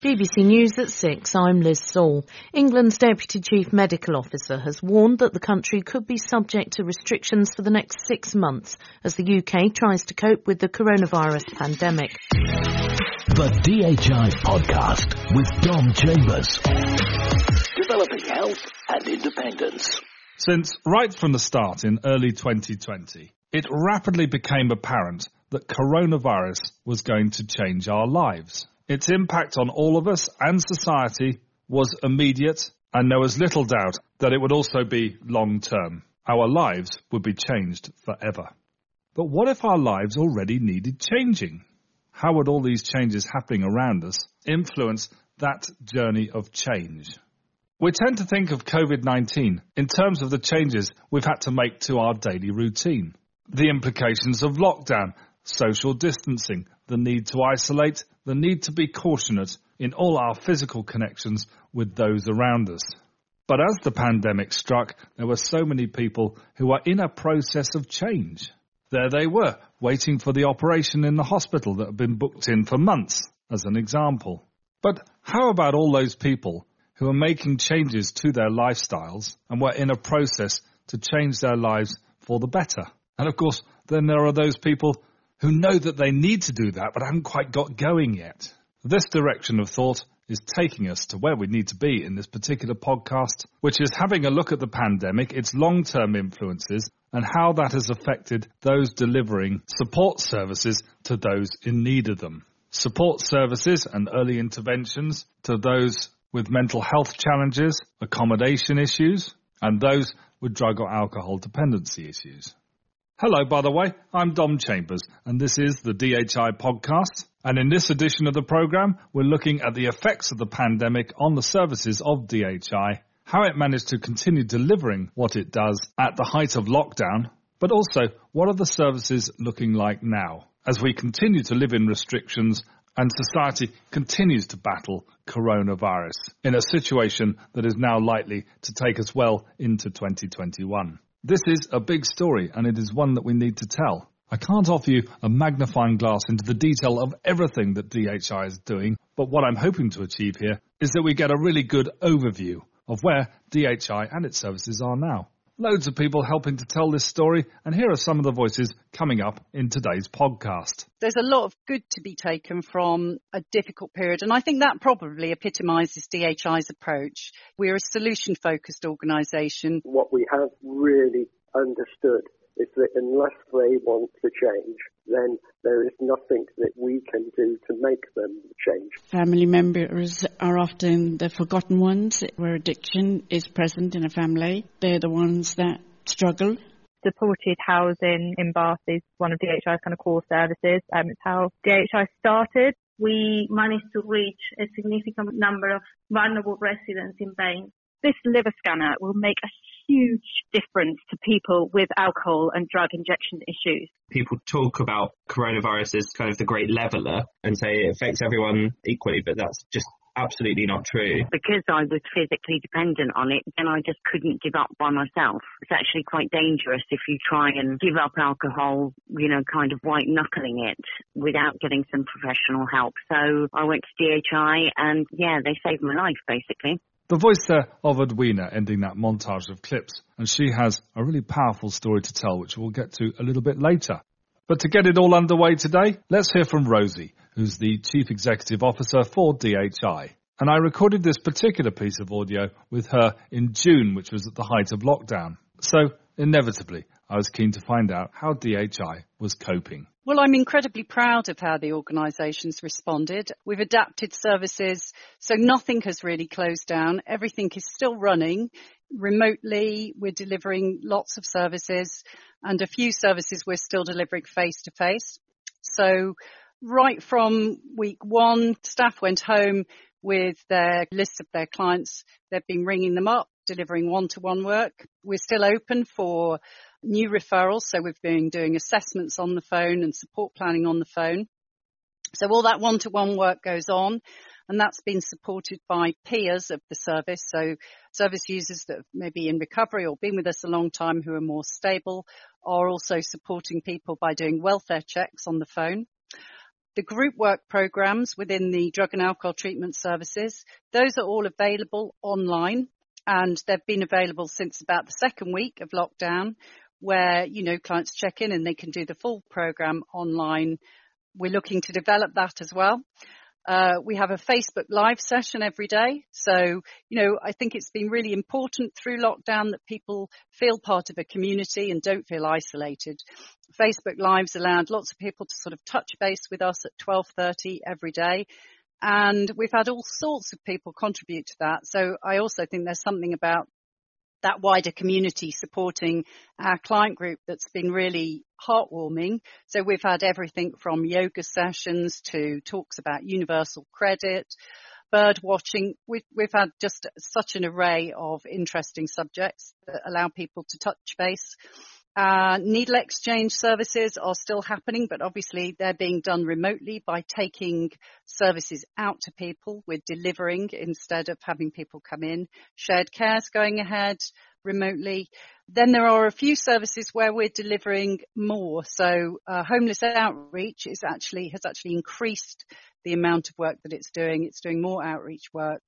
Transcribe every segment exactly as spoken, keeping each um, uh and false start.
B B C News at six, I'm Liz Saul. England's Deputy Chief Medical Officer has warned that the country could be subject to restrictions for the next six months as the U K tries to cope with the coronavirus pandemic. The D H I Podcast with Dom Chambers. Developing health and independence. Since right from the start in early twenty twenty, it rapidly became apparent that coronavirus was going to change our lives. Its impact on all of us and society was immediate, and there was little doubt that it would also be long-term. Our lives would be changed forever. But what if our lives already needed changing? How would all these changes happening around us influence that journey of change? We tend to think of COVID nineteen in terms of the changes we've had to make to our daily routine. The implications of lockdown, social distancing, the need to isolate, the need to be cautionate in all our physical connections with those around us. But as the pandemic struck, there were so many people who were in a process of change. There they were, waiting for the operation in the hospital that had been booked in for months, as an example. But how about all those people who are making changes to their lifestyles and were in a process to change their lives for the better? And of course, then there are those people who know that they need to do that but haven't quite got going yet. This direction of thought is taking us to where we need to be in this particular podcast, which is having a look at the pandemic, its long-term influences, and how that has affected those delivering support services to those in need of them. Support services and early interventions to those with mental health challenges, accommodation issues, and those with drug or alcohol dependency issues. Hello, by the way, I'm Dom Chambers, and this is the D H I Podcast. And in this edition of the programme, we're looking at the effects of the pandemic on the services of D H I, how it managed to continue delivering what it does at the height of lockdown, but also what are the services looking like now, as we continue to live in restrictions and society continues to battle coronavirus in a situation that is now likely to take us well into twenty twenty-one. This is a big story, and it is one that we need to tell. I can't offer you a magnifying glass into the detail of everything that D H I is doing, but what I'm hoping to achieve here is that we get a really good overview of where D H I and its services are now. Loads of people helping to tell this story, and here are some of the voices coming up in today's podcast. There's a lot of good to be taken from a difficult period, and I think that probably epitomises D H I's approach. We're a solution-focused organisation. What we have really understood is that unless they want to change, then there is nothing that we can do to make them change. Family members are often the forgotten ones where addiction is present in a family. They're the ones that struggle. Supported housing in Bath is one of D H I's kind of core services. Um, it's how D H I started. We managed to reach a significant number of vulnerable residents in Bain. This liver scanner will make a huge difference to people with alcohol and drug injection issues. People talk about coronavirus as kind of the great leveller and say it affects everyone equally, but that's just absolutely not true. Because I was physically dependent on it, then I just couldn't give up by myself. It's actually quite dangerous if you try and give up alcohol, you know, kind of white knuckling it without getting some professional help. So I went to D H I and, yeah, they saved my life, basically. The voice there of Edwina ending that montage of clips, and she has a really powerful story to tell, which we'll get to a little bit later. But to get it all underway today, let's hear from Rosie, who's the Chief Executive Officer for D H I. And I recorded this particular piece of audio with her in June, which was at the height of lockdown. So, inevitably, I was keen to find out how D H I was coping. Well, I'm incredibly proud of how the organisation's responded. We've adapted services, so nothing has really closed down. Everything is still running remotely. We're delivering lots of services, and a few services we're still delivering face-to-face. So right from week one, staff went home with their list of their clients. They've been ringing them up, delivering one-to-one work. We're still open for new referrals, so we've been doing assessments on the phone and support planning on the phone. So all that one-to-one work goes on, and that's been supported by peers of the service, so service users that may be in recovery or been with us a long time who are more stable, are also supporting people by doing welfare checks on the phone. The group work programs within the drug and alcohol treatment services, those are all available online, and they've been available since about the second week of lockdown, where, you know, clients check in and they can do the full program online. We're looking to develop that as well. Uh, we have a Facebook Live session every day. So, you know, I think it's been really important through lockdown that people feel part of a community and don't feel isolated. Facebook Lives allowed lots of people to sort of touch base with us at twelve thirty every day. And we've had all sorts of people contribute to that. So I also think there's something about that wider community supporting our client group that's been really heartwarming. So we've had everything from yoga sessions to talks about universal credit, bird watching. We've, we've had just such an array of interesting subjects that allow people to touch base. Uh, needle exchange services are still happening, but obviously they're being done remotely by taking services out to people. We're delivering instead of having people come in. Shared care's going ahead remotely. Then there are a few services where we're delivering more. So uh, homeless outreach is actually has actually increased the amount of work that it's doing. It's doing more outreach work.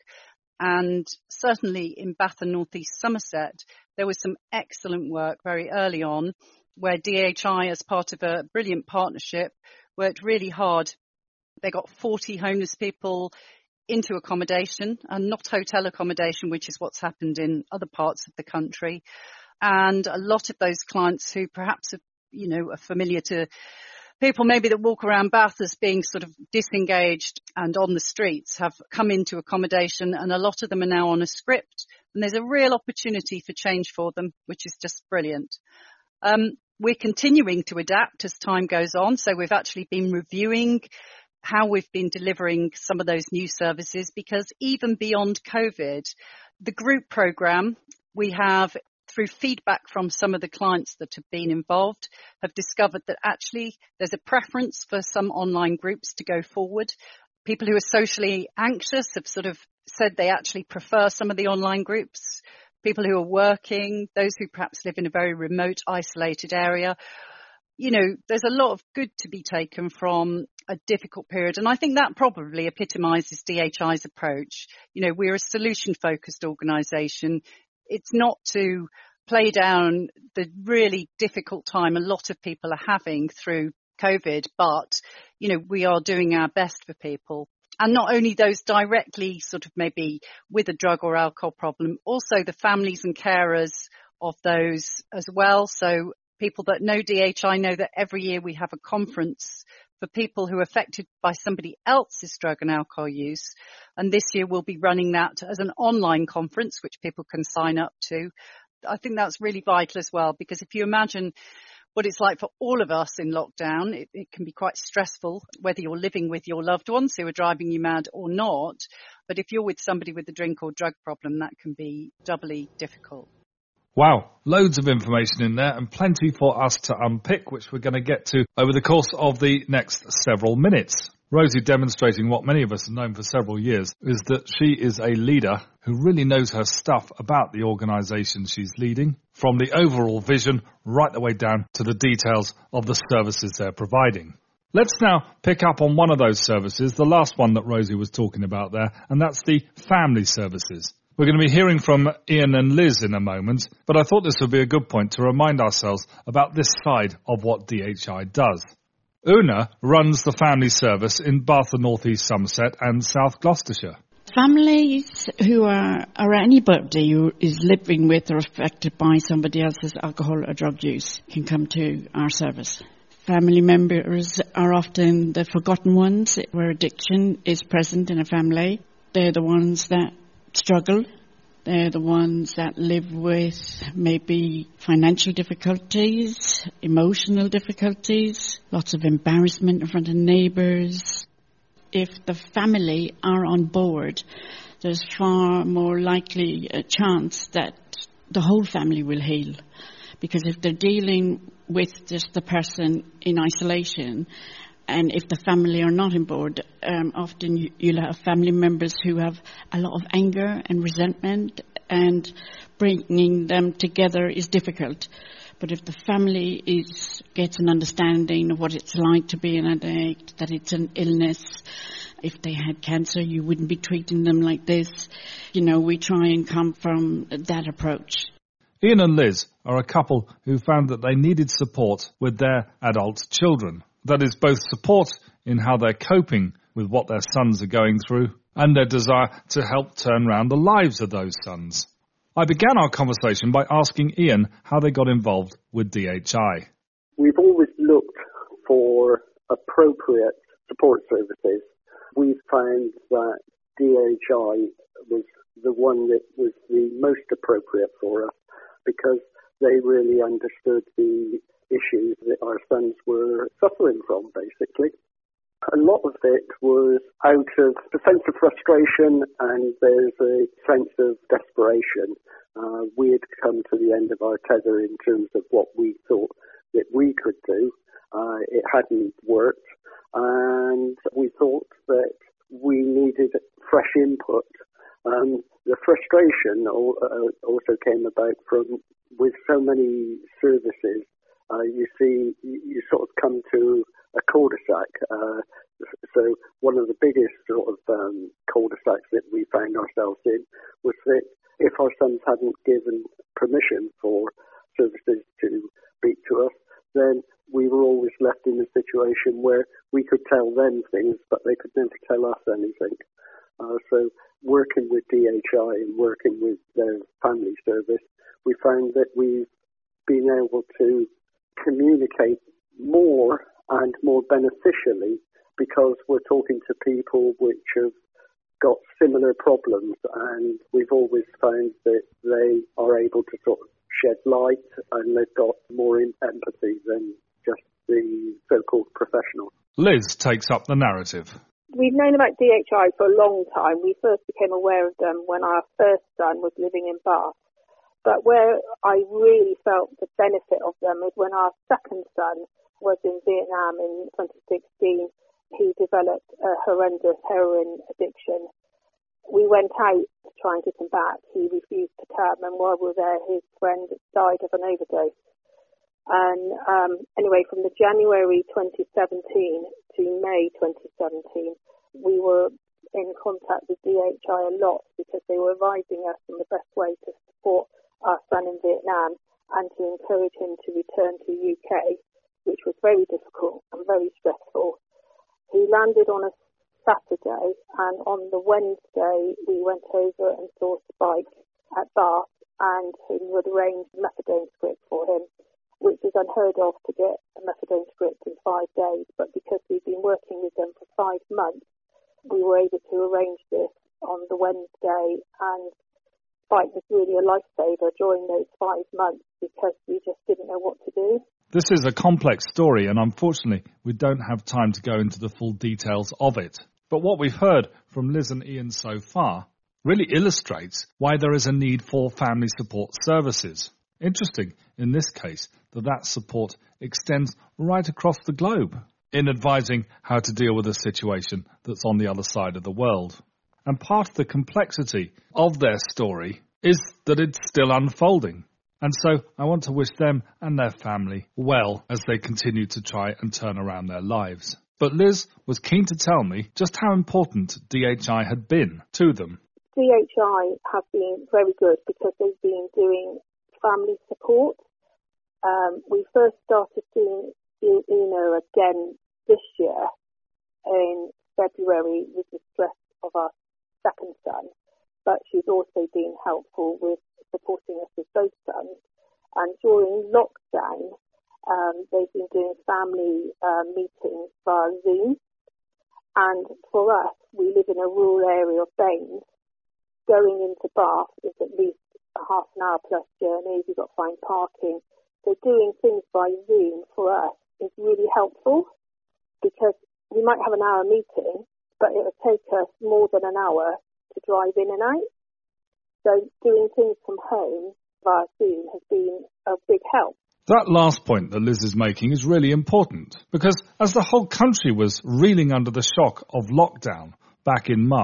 And certainly in Bath and North East Somerset, there was some excellent work very early on where D H I, as part of a brilliant partnership, worked really hard. They got forty homeless people into accommodation, and not hotel accommodation, which is what's happened in other parts of the country. And a lot of those clients who perhaps, are, you know, are familiar to people maybe that walk around Bath as being sort of disengaged and on the streets have come into accommodation, and a lot of them are now on a script. And there's a real opportunity for change for them, which is just brilliant. Um, we're continuing to adapt as time goes on. So we've actually been reviewing how we've been delivering some of those new services, because even beyond COVID, the group program we have, through feedback from some of the clients that have been involved, have discovered that actually there's a preference for some online groups to go forward. People who are socially anxious have sort of said they actually prefer some of the online groups. People who are working, those who perhaps live in a very remote, isolated area. You know, there's a lot of good to be taken from a difficult period. And I think that probably epitomises D H I's approach. You know, we're a solution-focused organisation. It's not to play down the really difficult time a lot of people are having through COVID, but, you know, we are doing our best for people. And not only those directly sort of maybe with a drug or alcohol problem, also the families and carers of those as well. So people that know D H I know that every year we have a conference for people who are affected by somebody else's drug and alcohol use. And this year we'll be running that as an online conference, which people can sign up to. I think that's really vital as well, because if you imagine what it's like for all of us in lockdown, it, it can be quite stressful, whether you're living with your loved ones who are driving you mad or not. But if you're with somebody with a drink or drug problem, that can be doubly difficult. Wow, loads of information in there and plenty for us to unpick, which we're going to get to over the course of the next several minutes. Rosie demonstrating what many of us have known for several years is that she is a leader who really knows her stuff about the organisation she's leading, from the overall vision right the way down to the details of the services they're providing. Let's now pick up on one of those services, the last one that Rosie was talking about there, and that's the family services. We're going to be hearing from Ian and Liz in a moment, but I thought this would be a good point to remind ourselves about this side of what D H I does. Una runs the family service in Bath and North East Somerset and South Gloucestershire. Families who are, or anybody who is living with or affected by somebody else's alcohol or drug use can come to our service. Family members are often the forgotten ones where addiction is present in a family. They're the ones that struggle. They're the ones that live with maybe financial difficulties, emotional difficulties, lots of embarrassment in front of neighbours. If the family are on board, there's far more likely a chance that the whole family will heal. Because if they're dealing with just the person in isolation, and if the family are not on board, um, often you, you'll have family members who have a lot of anger and resentment and bringing them together is difficult. But if the family is gets an understanding of what it's like to be an addict, that it's an illness, if they had cancer, you wouldn't be treating them like this. You know, we try and come from that approach. Ian and Liz are a couple who found that they needed support with their adult children. That is, both support in how they're coping with what their sons are going through and their desire to help turn around the lives of those sons. I began our conversation by asking Ian how they got involved with D H I. We've always looked for appropriate support services. We found that D H I was the one that was the most appropriate for us because they really understood the issues that our sons were suffering from, basically. A lot of it was out of a sense of frustration, and there's a sense of desperation. Uh, we had come to the end of our tether in terms of what we thought that we could do. Uh, it hadn't worked, and we thought that we needed fresh input. Um, the frustration also came about from, with so many services, uh, you see, you sort of come to a cul-de-sac. Uh, so one of the biggest sort of um, cul-de-sacs that we found ourselves in was that if our sons hadn't given permission for services to speak to us, then we were always left in a situation where we could tell them things, but they could never tell us anything. Uh, so working with D H I and working with their family service, we found that we've been able to communicate more and more beneficially because we're talking to people which have got similar problems, and we've always found that they are able to sort of shed light and they've got more empathy than just the so-called professionals. Liz takes up the narrative. We've known about D H I for a long time. We first became aware of them when our first son was living in Bath. But where I really felt the benefit of them is when our second son was in Vietnam in twenty sixteen. He developed a horrendous heroin addiction. We went out to try and get him back. He refused to come, and while we were there, his friend died of an overdose. And um, anyway, from the January twenty seventeen to May twenty seventeen, we were in contact with D H I a lot because they were advising us on the best way to support our son in Vietnam and to encourage him to return to the U K, which was very difficult and very stressful. He landed on a Saturday, and on the Wednesday we went over and saw Spike at Bath, and he would arrange a methadone script for him, which is unheard of to get a methadone script in five days. But because we've been working with them for five months, we were able to arrange this on the Wednesday, and Spike was really a lifesaver during those five months because we just didn't know what to do. This is a complex story, and unfortunately we don't have time to go into the full details of it. But what we've heard from Liz and Ian so far really illustrates why there is a need for family support services. Interesting, in this case, that that support extends right across the globe in advising how to deal with a situation that's on the other side of the world. And part of the complexity of their story is that it's still unfolding. And so I want to wish them and their family well as they continue to try and turn around their lives. But Liz was keen to tell me just how important D H I had been to them. D H I have been very good because they've been doing family support. Um, we first started seeing Ina again this year in February with the stress of our second son, but she's also been helpful with supporting us with both sons. And during lockdown, um, they've been doing family uh, meetings via Zoom. And for us, we live in a rural area of Baines. Going into Bath is at least a half an hour plus journey. We've got to find parking. So doing things by Zoom for us is really helpful because we might have an hour meeting, but it will take us more than an hour to drive in and out. So doing things from home via Zoom has been a big help. That last point that Liz is making is really important because as the whole country was reeling under the shock of lockdown back in March,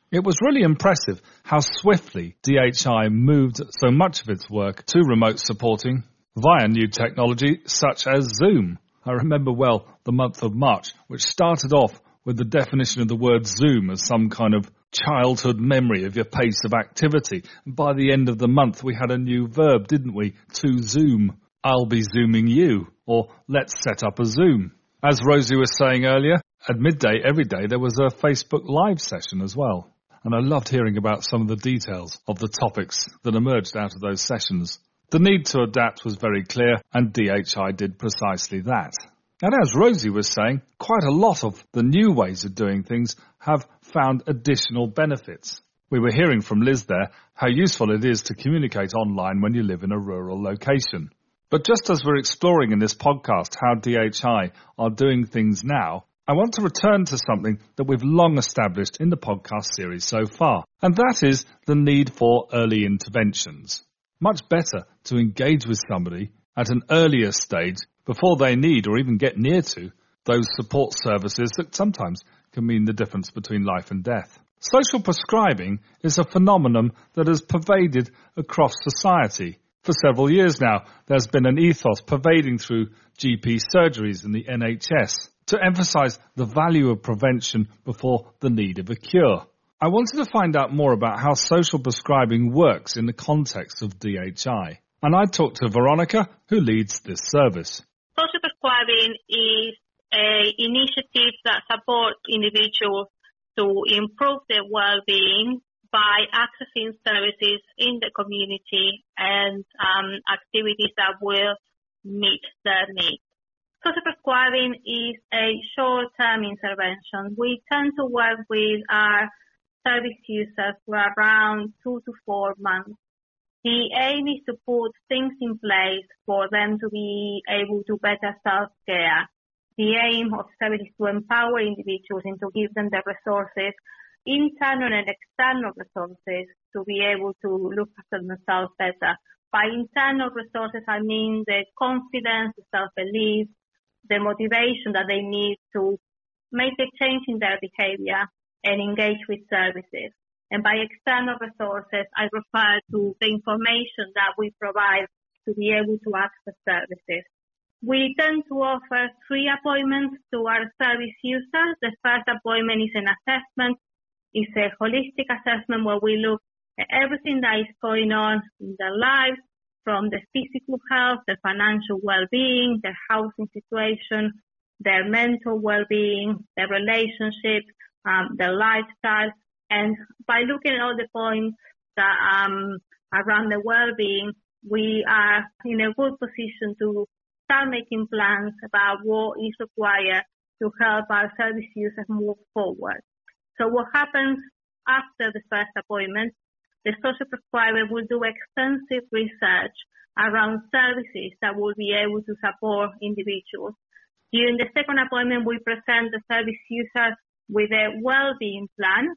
It was really impressive how swiftly D H I moved so much of its work to remote supporting via new technology such as Zoom. I remember well the month of March, which started off with the definition of the word Zoom as some kind of childhood memory of your pace of activity. And by the end of the month, we had a new verb, didn't we? To Zoom. I'll be Zooming you, or let's set up a Zoom. As Rosie was saying earlier, at midday every day there was a Facebook Live session as well. And I loved hearing about some of the details of the topics that emerged out of those sessions. The need to adapt was very clear, and D H I did precisely that. And as Rosie was saying, quite a lot of the new ways of doing things have found additional benefits. We were hearing from Liz there how useful it is to communicate online when you live in a rural location. But just as we're exploring in this podcast how D H I are doing things now, I want to return to something that we've long established in the podcast series so far, and that is the need for early interventions. Much better to engage with somebody at an earlier stage before they need or even get near to those support services that sometimes can mean the difference between life and death. Social prescribing is a phenomenon that has pervaded across society. For several years now, there's been an ethos pervading through G P surgeries and the N H S to emphasise the value of prevention before the need of a cure. I wanted to find out more about how social prescribing works in the context of D H I. And I talked to Veronica, who leads this service. Social prescribing is an initiative that supports individuals to improve their well-being by accessing services in the community and um, activities that will meet their needs. Social prescribing is a short-term intervention. We tend to work with our service users for around two to four months. The aim is to put things in place for them to be able to better self-care. The aim of service is to empower individuals and to give them the resources, internal and external resources, to be able to look after themselves better. By internal resources, I mean the confidence, the self-belief, the motivation that they need to make a change in their behavior and engage with services. And by external resources, I refer to the information that we provide to be able to access services. We tend to offer three appointments to our service users. The first appointment is an assessment. It's a holistic assessment where we look at everything that is going on in their lives, from the physical health, the financial well-being, their housing situation, their mental well-being, their relationships, um, their lifestyle. And by looking at all the points that um, around the well-being, we are in a good position to start making plans about what is required to help our service users move forward. So what happens after the first appointment, the social prescriber will do extensive research around services that will be able to support individuals. During the second appointment, we present the service users with a well-being plan,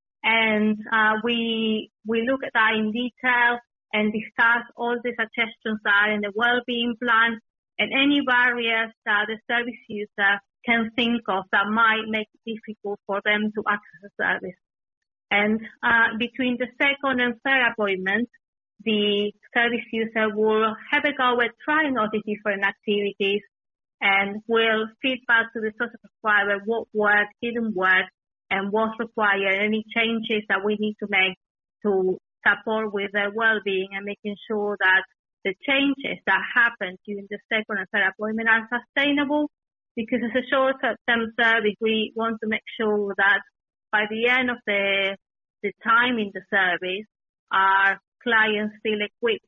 and uh, we we look at that in detail and discuss all the suggestions that are in the well-being plan and any barriers that the service user can think of that might make it difficult for them to access the service. And uh, between the second and third appointment, the service user will have a go at trying all these different activities and will feed back to the social prescriber what worked, didn't work, and what's required, any changes that we need to make to support with their well-being and making sure that the changes that happen during the second and third appointment are sustainable. Because as a short-term service, we want to make sure that by the end of the the time in the service, our clients feel equipped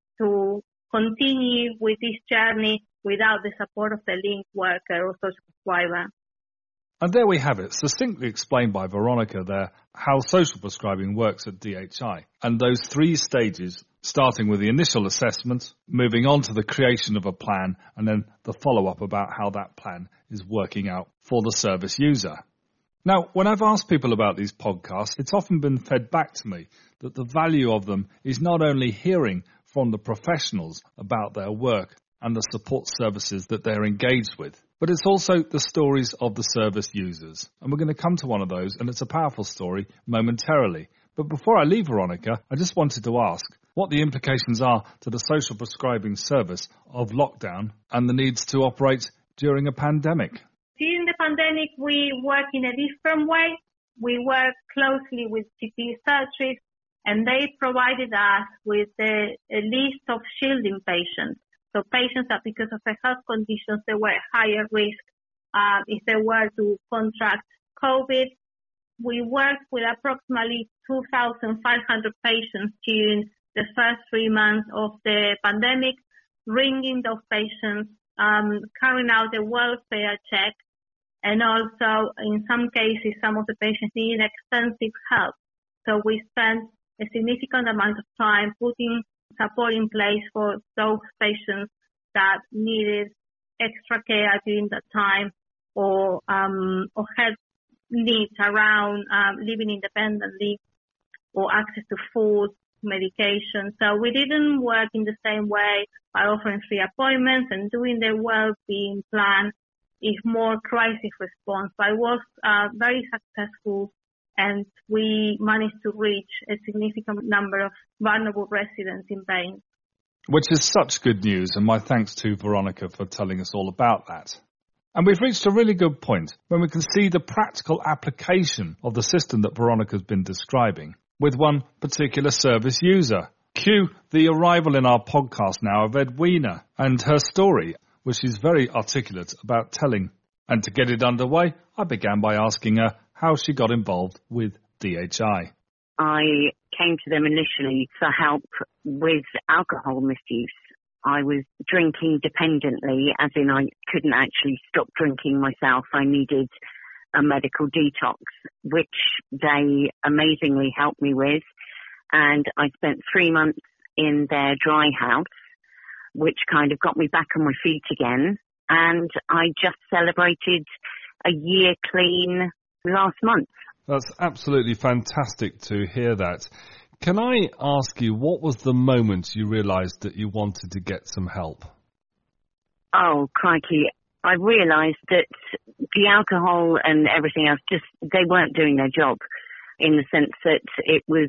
to continue with this journey without the support of the link worker or social prescriber. And there we have it, succinctly explained by Veronica there, how social prescribing works at D H I. And those three stages, starting with the initial assessment, moving on to the creation of a plan, and then the follow-up about how that plan is working out for the service user. Now, when I've asked people about these podcasts, it's often been fed back to me that the value of them is not only hearing from the professionals about their work, and the support services that they're engaged with. But it's also the stories of the service users. And we're going to come to one of those, and it's a powerful story momentarily. But before I leave Veronica, I just wanted to ask what the implications are to the social prescribing service of lockdown and the needs to operate during a pandemic. During the pandemic, we work in a different way. We work closely with G P surgeries, and they provided us with a, a list of shielding patients. So patients that because of their health conditions, they were at higher risk uh, if they were to contract COVID. We worked with approximately two thousand five hundred patients during the first three months of the pandemic, ringing those patients, um, carrying out the welfare check, and also in some cases, some of the patients needed extensive help. So we spent a significant amount of time putting support in place for those patients that needed extra care during that time, or um, or had needs around um, living independently or access to food, medication. So we didn't work in the same way by offering free appointments and doing the well-being plan. It's more crisis response, but it was uh, very successful, and we managed to reach a significant number of vulnerable residents in pain. Which is such good news, and my thanks to Veronica for telling us all about that. And we've reached a really good point when we can see the practical application of the system that Veronica's been describing with one particular service user. Cue the arrival in our podcast now of Edwina and her story, which she's very articulate about telling. And to get it underway, I began by asking her how she got involved with D H I. I came to them initially for help with alcohol misuse. I was drinking dependently, as in I couldn't actually stop drinking myself. I needed a medical detox, which they amazingly helped me with. And I spent three months in their dry house, which kind of got me back on my feet again. And I just celebrated a year clean last month. That's absolutely fantastic to hear that. Can I ask you, what was the moment you realised that you wanted to get some help? Oh, crikey. I realised that the alcohol and everything else, just they weren't doing their job, in the sense that it was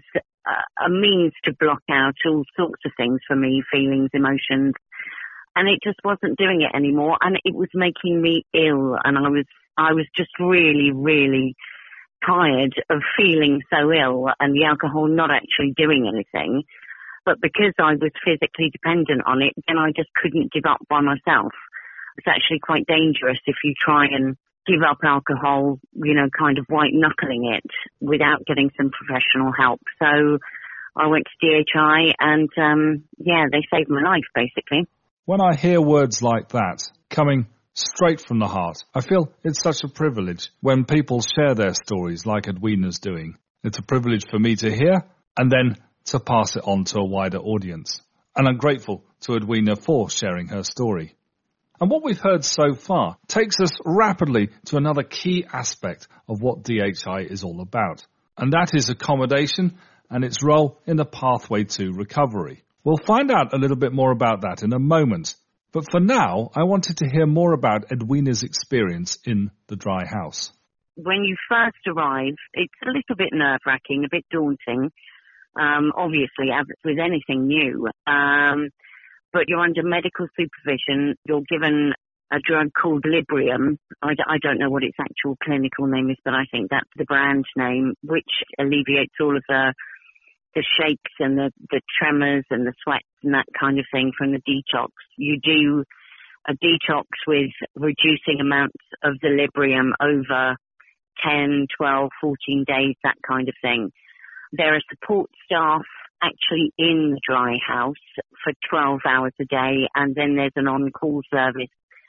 a means to block out all sorts of things for me, feelings, emotions, and it just wasn't doing it anymore, and it was making me ill, and I was I was just really, really tired of feeling so ill and the alcohol not actually doing anything. But because I was physically dependent on it, then I just couldn't give up by myself. It's actually quite dangerous if you try and give up alcohol, you know, kind of white knuckling it without getting some professional help. So I went to D H I and, um, yeah, they saved my life, basically. When I hear words like that coming straight from the heart, I feel it's such a privilege when people share their stories like Edwina's doing. It's a privilege for me to hear and then to pass it on to a wider audience. And I'm grateful to Edwina for sharing her story. And what we've heard so far takes us rapidly to another key aspect of what D H I is all about. And that is accommodation and its role in the pathway to recovery. We'll find out a little bit more about that in a moment. But for now, I wanted to hear more about Edwina's experience in the dry house. When you first arrive, it's a little bit nerve-wracking, a bit daunting, um, obviously, as with anything new. Um, but you're under medical supervision. You're given a drug called Librium. I, d- I don't know what its actual clinical name is, but I think that's the brand name, which alleviates all of the the shakes and the, the tremors and the sweats and that kind of thing from the detox. You do a detox with reducing amounts of the Librium over ten, twelve, fourteen days, that kind of thing. There are support staff actually in the dry house for twelve hours a day, and then there's an on-call service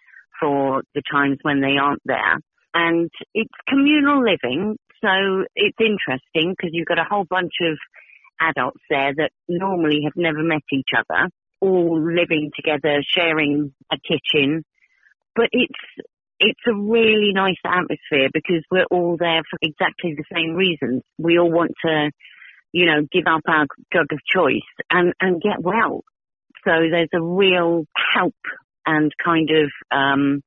for the times when they aren't there. And it's communal living, so it's interesting because you've got a whole bunch of adults there that normally have never met each other, all living together, sharing a kitchen. But it's it's a really nice atmosphere because we're all there for exactly the same reasons. We all want to, you know, give up our drug of choice and, and get well. So there's a real help and kind of, um,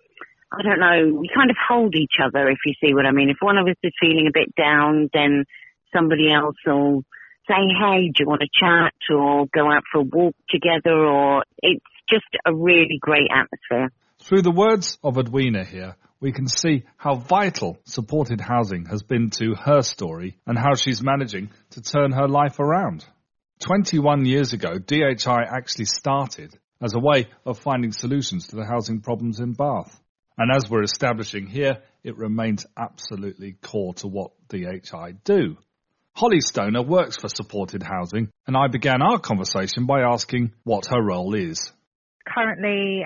I don't know, we kind of hold each other, if you see what I mean. If one of us is feeling a bit down, then somebody else will say, hey, do you want to chat or go out for a walk together? Or it's just a really great atmosphere. Through the words of Edwina here, we can see how vital supported housing has been to her story and how she's managing to turn her life around. twenty-one years ago, D H I actually started as a way of finding solutions to the housing problems in Bath. And as we're establishing here, it remains absolutely core to what D H I do. Holly Stoner works for supported housing, and I began our conversation by asking what her role is. Currently,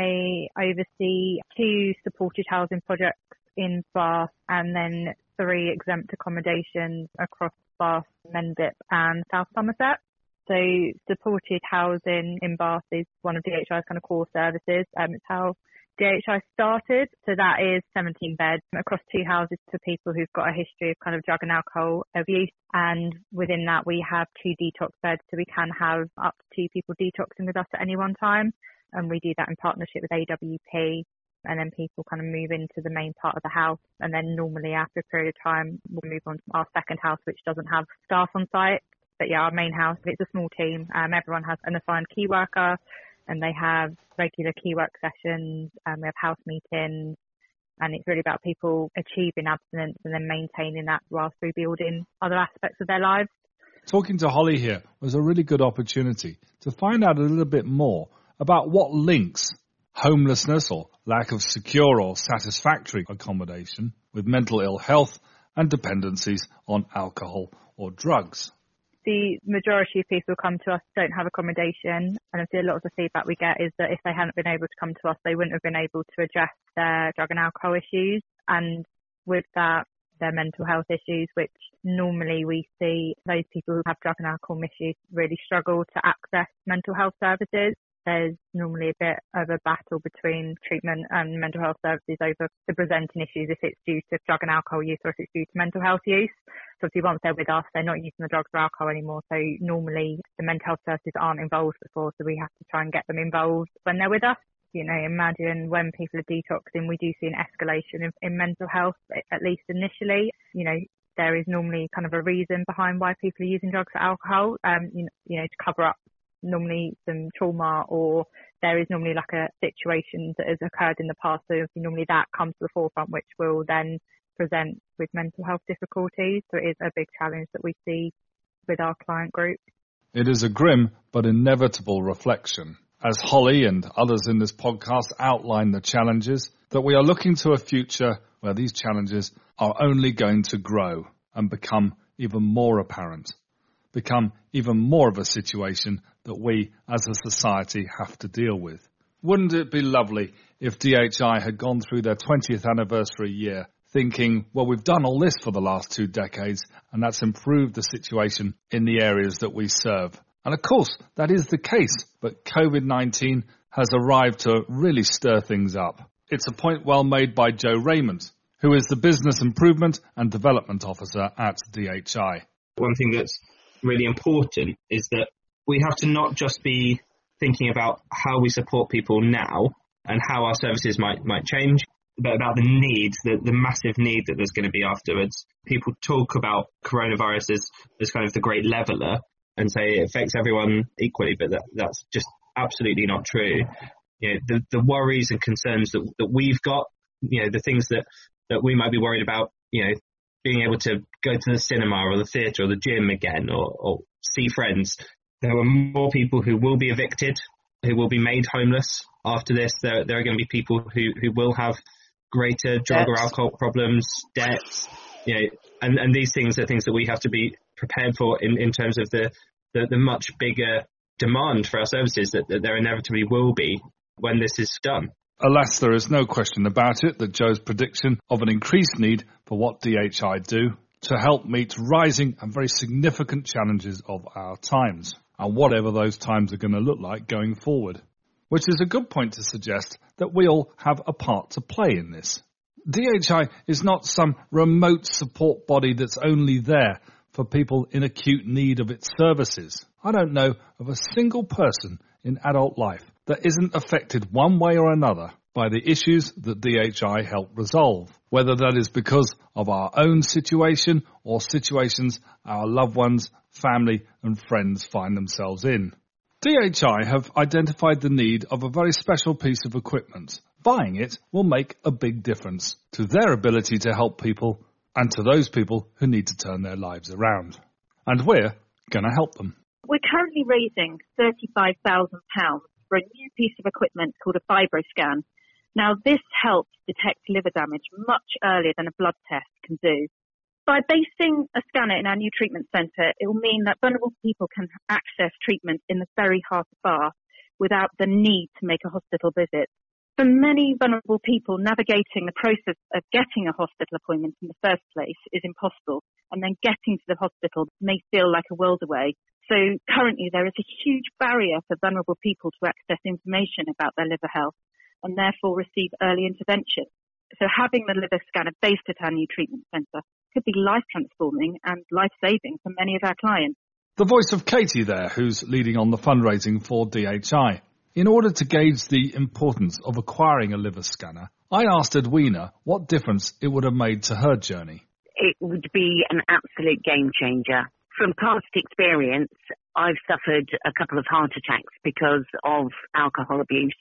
I oversee two supported housing projects in Bath and then three exempt accommodations across Bath, Mendip and South Somerset. So supported housing in Bath is one of D H I's kind of core services. Um, it's how D H I started. So that is seventeen beds across two houses for people who've got a history of kind of drug and alcohol abuse. And within that, we have two detox beds. So we can have up to two people detoxing with us at any one time. And we do that in partnership with A W P. And then people kind of move into the main part of the house. And then normally after a period of time, we'll move on to our second house, which doesn't have staff on site. But yeah, our main house, it's a small team. Um, everyone has an assigned key worker and they have regular key work sessions. And we have house meetings. And it's really about people achieving abstinence and then maintaining that whilst rebuilding other aspects of their lives. Talking to Holly here was a really good opportunity to find out a little bit more about what links homelessness or lack of secure or satisfactory accommodation with mental ill health and dependencies on alcohol or drugs. The majority of people who come to us don't have accommodation, and a lot of the feedback we get is that if they hadn't been able to come to us, they wouldn't have been able to address their drug and alcohol issues, and with that, their mental health issues, which normally we see those people who have drug and alcohol issues really struggle to access mental health services. There's normally a bit of a battle between treatment and mental health services over the presenting issues, if it's due to drug and alcohol use or if it's due to mental health use. So obviously once they're with us, they're not using the drugs or alcohol anymore. So normally the mental health services aren't involved before, so we have to try and get them involved when they're with us. You know, imagine when people are detoxing, we do see an escalation in, in mental health, at least initially. You know, there is normally kind of a reason behind why people are using drugs or alcohol, um, you know, you know, to cover up normally some trauma, or there is normally like a situation that has occurred in the past. So normally that comes to the forefront, which will then present with mental health difficulties. So it is a big challenge that we see with our client group. It is a grim but inevitable reflection, as Holly and others in this podcast outline the challenges, that we are looking to a future where these challenges are only going to grow and become even more apparent, become even more of a situation that we as a society have to deal with. Wouldn't it be lovely if D H I had gone through their twentieth anniversary year thinking, well, we've done all this for the last two decades and that's improved the situation in the areas that we serve. And of course, that is the case, but COVID nineteen has arrived to really stir things up. It's a point well made by Joe Raymond, who is the Business Improvement and Development Officer at D H I. One thing that's really important is that we have to not just be thinking about how we support people now and how our services might might change, but about the needs, the, the massive need that there's going to be afterwards. People talk about coronavirus as, as kind of the great leveller and say it affects everyone equally, but that, that's just absolutely not true. You know, the, the worries and concerns that, that we've got, you know, the things that, that we might be worried about, you know, being able to go to the cinema or the theatre or the gym again or, or see friends. There are more people who will be evicted, who will be made homeless after this. There, there are going to be people who, who will have greater drug debts. or alcohol problems, debts, you know, and, and these things are things that we have to be prepared for in, in terms of the, the, the much bigger demand for our services that, that there inevitably will be when this is done. Alas, there is no question about it that Joe's prediction of an increased need for what D H I do to help meet rising and very significant challenges of our times, and whatever those times are going to look like going forward. Which is a good point to suggest that we all have a part to play in this. D H I is not some remote support body that's only there for people in acute need of its services. I don't know of a single person in adult life that isn't affected one way or another by the issues that D H I help resolve, whether that is because of our own situation or situations our loved ones, family and friends find themselves in. D H I have identified the need of a very special piece of equipment. Buying it will make a big difference to their ability to help people and to those people who need to turn their lives around. And we're going to help them. We're currently raising thirty-five thousand pounds for a new piece of equipment called a FibroScan. Now, this helps detect liver damage much earlier than a blood test can do. By basing a scanner in our new treatment centre, it will mean that vulnerable people can access treatment in the very heart of Bath without the need to make a hospital visit. For many vulnerable people, navigating the process of getting a hospital appointment in the first place is impossible, and then getting to the hospital may feel like a world away. So currently there is a huge barrier for vulnerable people to access information about their liver health and therefore receive early intervention. So having the liver scanner based at our new treatment centre could be life-transforming and life-saving for many of our clients. The voice of Katie there, who's leading on the fundraising for D H I. In order to gauge the importance of acquiring a liver scanner, I asked Edwina what difference it would have made to her journey. It would be an absolute game changer. From past experience, I've suffered a couple of heart attacks because of alcohol abuse.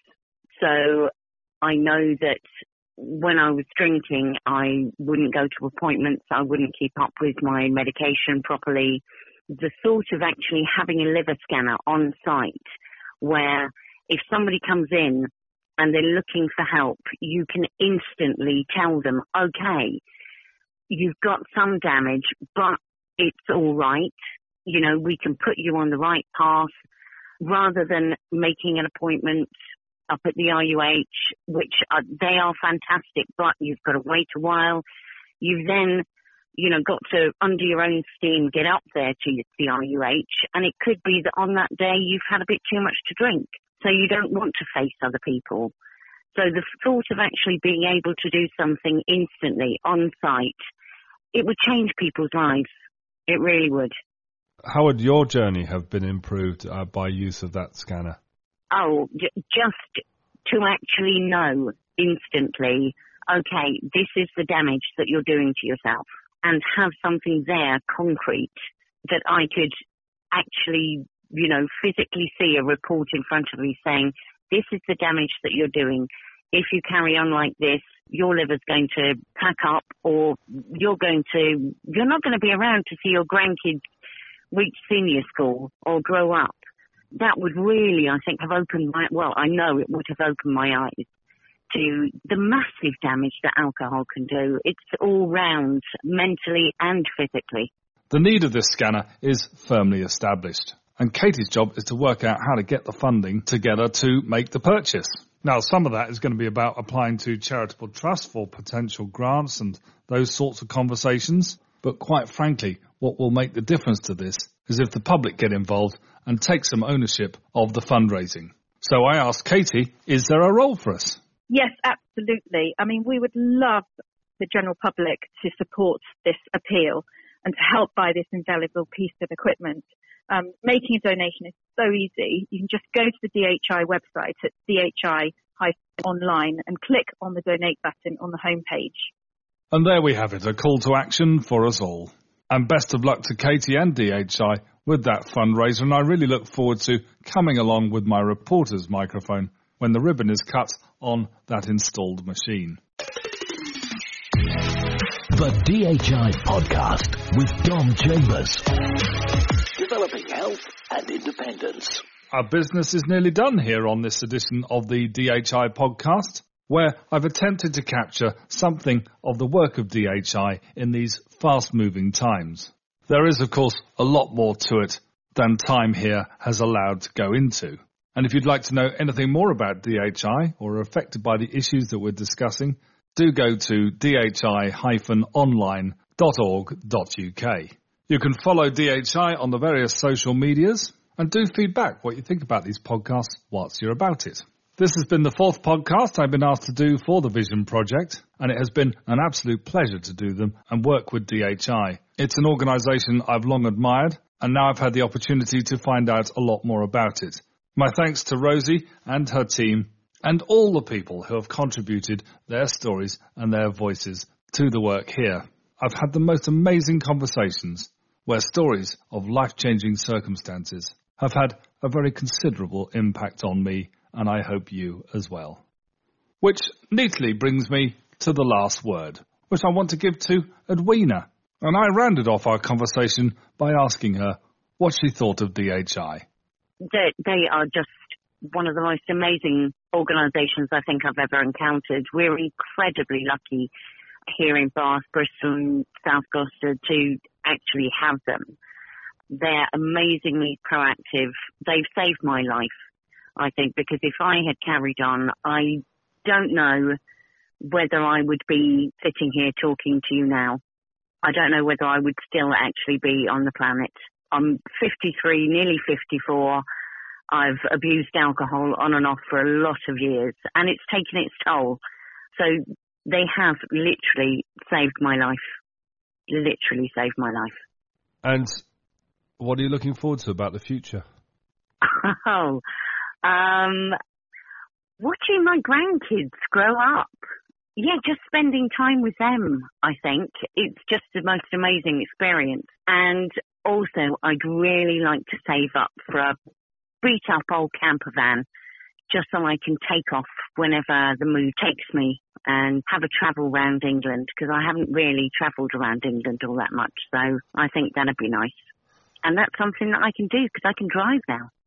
So I know that when I was drinking, I wouldn't go to appointments. I wouldn't keep up with my medication properly. The thought of actually having a liver scanner on site where if somebody comes in and they're looking for help, you can instantly tell them, okay, you've got some damage, but it's all right. You know, we can put you on the right path rather than making an appointment up at the R U H, which are, they are fantastic, but you've got to wait a while. You've then, you know, got to, under your own steam, get up there to the R U H, and it could be that on that day you've had a bit too much to drink, so you don't want to face other people. So the thought of actually being able to do something instantly on site, it would change people's lives. It really would. How would your journey have been improved uh, by use of that scanner? Oh, j- just to actually know instantly, okay, this is the damage that you're doing to yourself, and have something there concrete that I could actually, you know, physically see a report in front of me saying, this is the damage that you're doing. If you carry on like this, your liver's going to pack up, or you're going to, you're not going to be around to see your grandkids reach senior school or grow up. That would really, I think, have opened my, well, I know it would have opened my eyes to the massive damage that alcohol can do. It's all round, mentally and physically. The need of this scanner is firmly established, and Katie's job is to work out how to get the funding together to make the purchase. Now, some of that is going to be about applying to charitable trusts for potential grants and those sorts of conversations. But quite frankly, what will make the difference to this is if the public get involved and take some ownership of the fundraising. So I asked Katie, is there a role for us? Yes, absolutely. I mean, we would love the general public to support this appeal and to help buy this invaluable piece of equipment. Um, making a donation is so easy. You can just go to the D H I website at D H I online and click on the donate button on the homepage. And there we have it, a call to action for us all. And best of luck to Katie and D H I with that fundraiser, and I really look forward to coming along with my reporter's microphone when the ribbon is cut on that installed machine. The D H I Podcast with Dom Chambers. Developing health and independence. Our business is nearly done here on this edition of the D H I Podcast, where I've attempted to capture something of the work of D H I in these fast-moving times. There is, of course, a lot more to it than time here has allowed to go into. And if you'd like to know anything more about D H I or are affected by the issues that we're discussing, do go to d h i dash online dot org dot u k. You can follow D H I on the various social medias and do feedback what you think about these podcasts whilst you're about it. This has been the fourth podcast I've been asked to do for the Vision Project, and it has been an absolute pleasure to do them and work with D H I. It's an organisation I've long admired, and now I've had the opportunity to find out a lot more about it. My thanks to Rosie and her team and all the people who have contributed their stories and their voices to the work here. I've had the most amazing conversations where stories of life-changing circumstances have had a very considerable impact on me, and I hope you as well. Which neatly brings me to the last word, which I want to give to Edwina. And I rounded off our conversation by asking her what she thought of D H I. They, they are just one of the most amazing organisations I think I've ever encountered. We're incredibly lucky here in Bath, Bristol and South Gloucester to actually have them. They're amazingly proactive. They've saved my life, I think, because if I had carried on, I don't know whether I would be sitting here talking to you now. I don't know whether I would still actually be on the planet. I'm fifty-three, nearly fifty-four. I've abused alcohol on and off for a lot of years, and it's taken its toll. So they have literally saved my life. Literally saved my life. And what are you looking forward to about the future? Oh, um, watching my grandkids grow up. Yeah, just spending time with them, I think. It's just the most amazing experience. And also, I'd really like to save up for a beat-up old camper van just so I can take off whenever the mood takes me and have a travel around England, because I haven't really travelled around England all that much. So I think that'd be nice. And that's something that I can do because I can drive now.